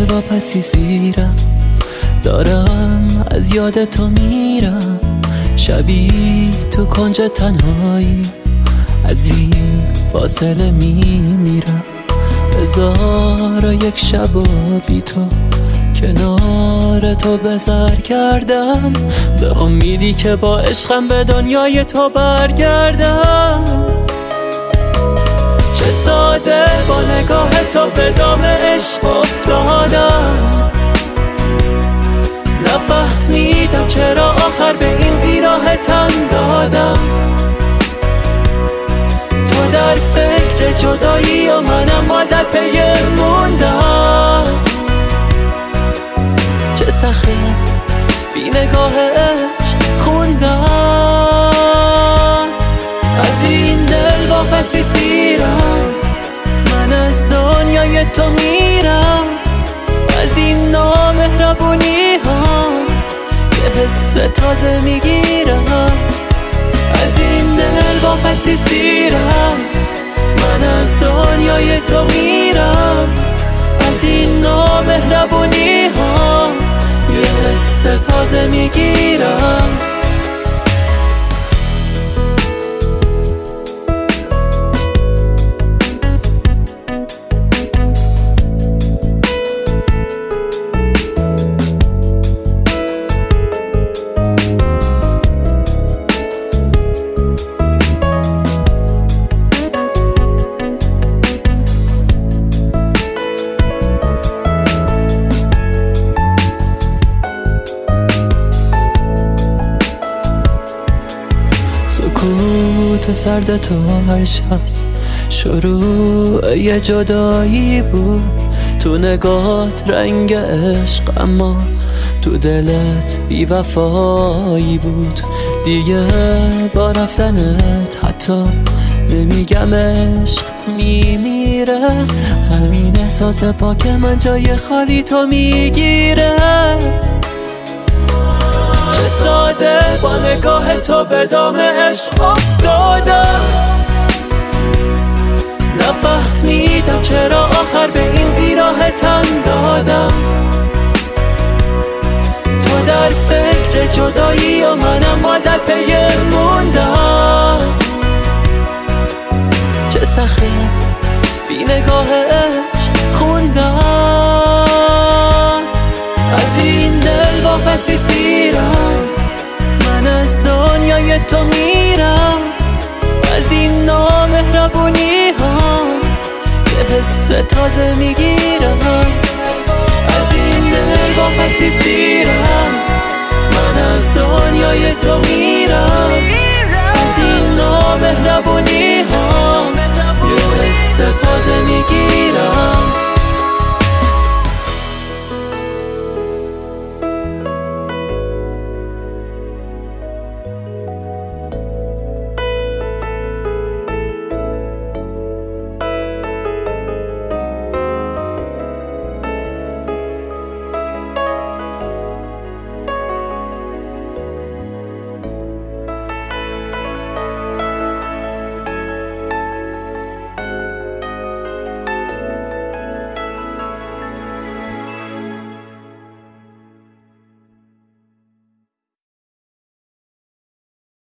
واپسی سیرم، دارم از یاد تو میرم. شبی تو کنج تنهایی از این فاصله میمیرم. هزار و یک شب و بی تو کنار تو به سر کردم، به امیدی که با عشقم به دنیای تو برگردم. چه ساده با نگاه تو به دام عشق افتادم، نفهمیدم چرا آخر به این بیراه تن دادم. تو در فکر جدایی و منم در پی موندم. چه سخته بی نگاه عشق خوندم. از این دل واپسی سیرم، من از دنیای تو میرم. از این نامهربونی ها یه حس تازه میگیرم. از این دل واپسی سیرم، من از دنیای تو میرم. از این نامهربونی ها یه حس تازه میگیرم. سکوت سرد تو هر شب شروع یه جدایی بود. تو نگات رنگ عشق اما تو دلت بی وفایی بود. دیگه با رفتنت حتی نمیگم عشق میمیره. همین احساس پاک من جای خالی تو میگیره. چه ساده با نگاه تو به دام عشق افتادم، نفهمیدم چرا آخر به این بیراه تن دادم. تو در فکر جدایی و منم در پی موندم. چه سخته بی نگاه عشق خوندم. از این دل واپسی سیرم، من از دنیای تو میرم. از این نامهربونی ها یه حس تازه میگیرم. از این دل واپسی سیرم، من از دنیای تو میرم. از این نامهربونی ها یه حس تازه میگیرم.